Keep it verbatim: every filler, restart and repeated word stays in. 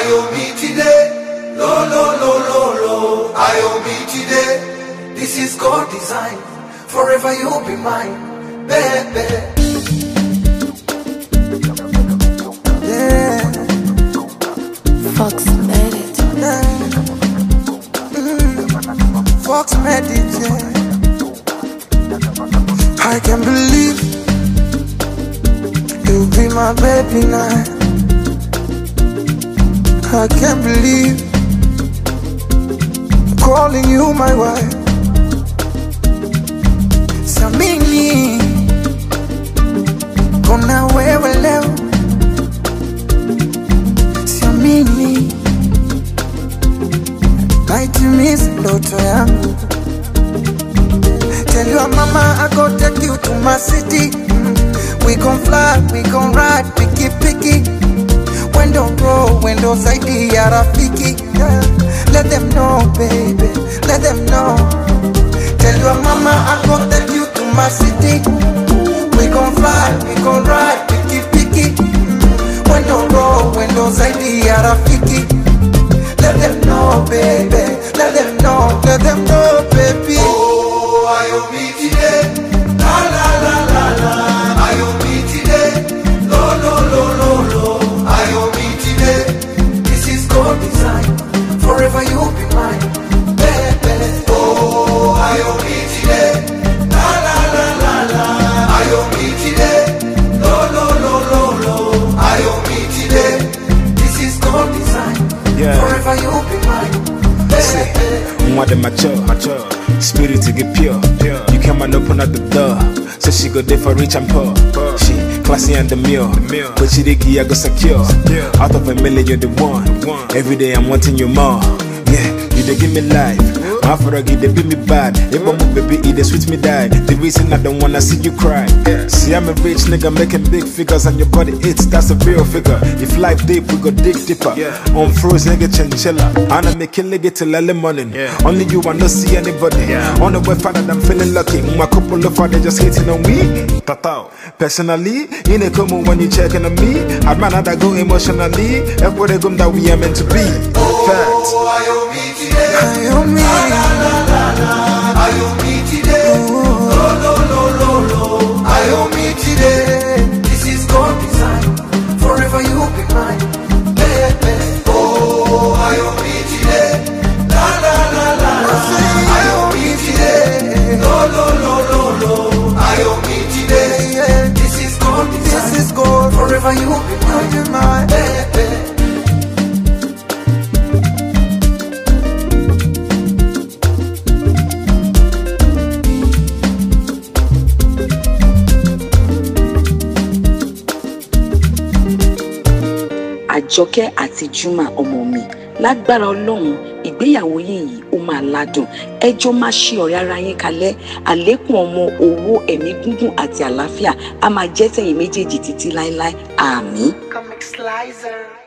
Ayomi today, lo lo lo lo lo. Ayomi today, this is God design. Forever you'll be mine, baby. Yeah. Fox made it. Yeah. Mm. Fox made it. Yeah. I can't believe you'll be my baby now. I can't believe I'm calling you my wife. Samini, kona wewe leo. Samini, naitimiza ndoto yangu. Tell your mama I go take you to my city. Mm. We gon' fly, we gon' ride, picky picky. Window roll, window zaidi ya rafiki. Yeah. Let them know, baby, let them know. Tell your mama I go take you to my city. We gon' fly, we gon' ride, picky picky. Mm. Window roll, window zaidi ya rafiki. Let them know, baby, let them know, let them know, baby. Oh, Ayomi today, la la la la la. Ayomi today, lo lo lo lo lo. Ayomi today, this is God design. Forever you'll be mine, baby. Oh, Ayomi today, la la la la la. Ayomi today, lo lo lo lo lo. Ayomi today, this is God design. Yeah. Forever you'll be mine, baby. More than mature, mature. Spirit to get pure, pure. You come and open up the door, so she go there for rich and poor. poor. She classy and demure, but she diggy I go secure. secure. Out of a million you're the one. the one. Every day I'm wanting you more. Yeah, you they give me life. My foragi they beat me bad. If I'm a baby, it they sweet me die. The reason I don't wanna see you cry. Yeah. See I'm a rich nigga making big figures and your body it's that's a real figure. If life deep we go dig deeper. Yeah. On froze nigga chinchilla. And I'm making nigga till early morning. Yeah. Only you I not see anybody. Yeah. On the way father I'm feeling lucky. My couple of father just hating on me. Tatao. Personally, in a common when you checking on me, I'd rather go emotionally. Everybody come that we are meant to be. Facts. Oh, Ayomi today. Ayomi. La la la la la. Ayomi today. Lo lo lo lo lo. Ayomi today. This is God design. Forever you'll be mine, baby. Oh, Ayomi today. La la la la la. Ayomi today. Lo lo lo lo lo. Ayomi today. This is God design. This is God. Forever you'll be mine, baby. Àjọkẹ́ àti Juma ọmọ mi lágbára Ọlọ́run ìgbéyàwó yín yìí ó máa ládùn ẹjọ́ máa ṣe ọ̀rẹ́ ara yín kalẹ̀ àlékún ọmọ owó ẹ̀mí gúngún àti àlàáfíà a máa jẹ́ tẹ̀yin méjèèjì títí láéláé àmín. Comic Slicer.